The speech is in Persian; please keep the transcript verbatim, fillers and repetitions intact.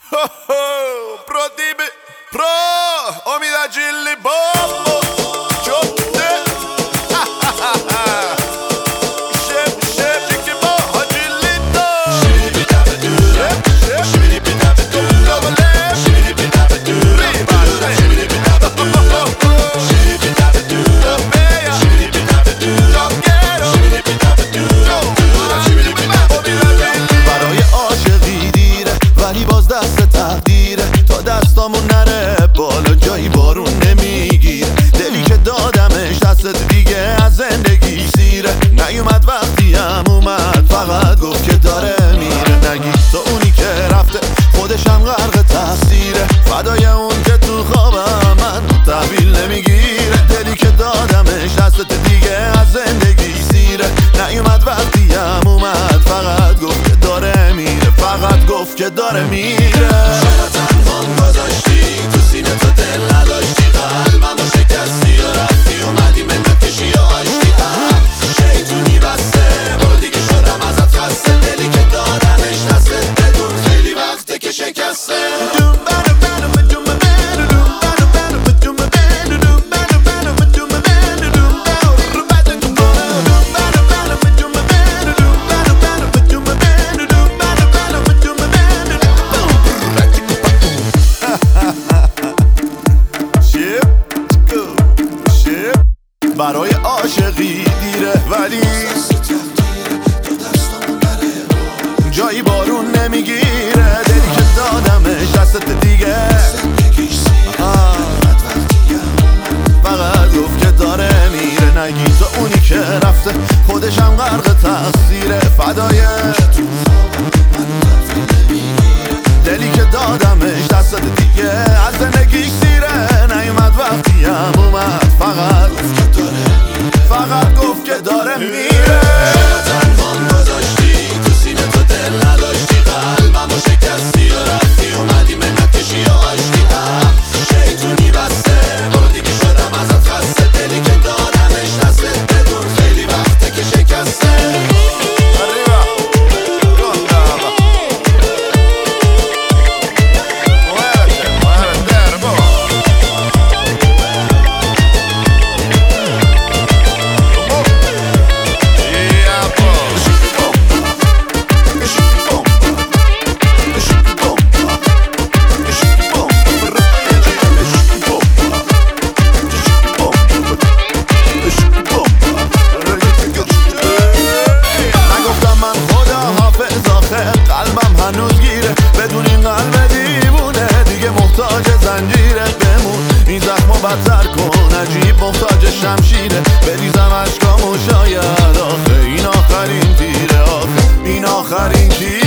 Pro dibe, pro Omida Gilli Bombo Chotte Shep, shep, jiki bo Hajillito Shibidi dabe do Shep, shibidi bidabe do Double F Shibidi bidabe do Riba Shibidi bidabe do Shibidi bidabe do Shibidi bidabe do Joggero Shibidi bidabe do Shibidi bidabe do برای عاشقی دیره ولی باز دست تقدیره تا دستامون نره بالا جایی بارون نمیگیره دلی که دادمش دستت دیگه از زندگی سیره نیومد وقتی هم اومد فقط گفت که داره میره نگی تو اونی که رفته خودشم غرق تقصیره فدای اون که تو خوابم من تحویل نمیگیره دلی که دادمش دستت دیگه از زندگی سیره نیومد وقتی هم اومد فقط گفت که داره میره فقط گفت که داره میره چرا تنهام گذاشتی تو سینه تو دل نداشتی قلبم رو شکستی و رفتی اومدی منت کشی و آشتی شیطونی بسته برو دیگه شدم ازت خسته دلی که دادمش دستت بدون خیلی وقته که شکسته برای عاشقی دیره ولی جایی بارون نمیگیره دلی که دادمش دستت دیگه فقط گفت که داره میره نگی تو اونی که رفته خودشم غرق تقصیره فدای دلی که دادمش دستت دیگه از زندگیش سیره نیومد وقتی هم اومد فقط گفت که داره فقط گفت که داره میره چرا تنهام گذاشتی تو سینه تو دل نداشتی قلبم رو شکستی و رفتی اومدی منت کشی و آشتی شیطونی بسته برو دیگه شدم ازت خسته دلی که دادمش دستت بدون خیلی وقته که شکسته قلبم هنوز گیره بدون این قلب دیوونه دیگه محتاج زنجیره بمون این زخمو بدتر کن عجیب محتاج شمشیره بریزم عشقامو شاید آخه این آخرین تیره آخه این آخرین تیره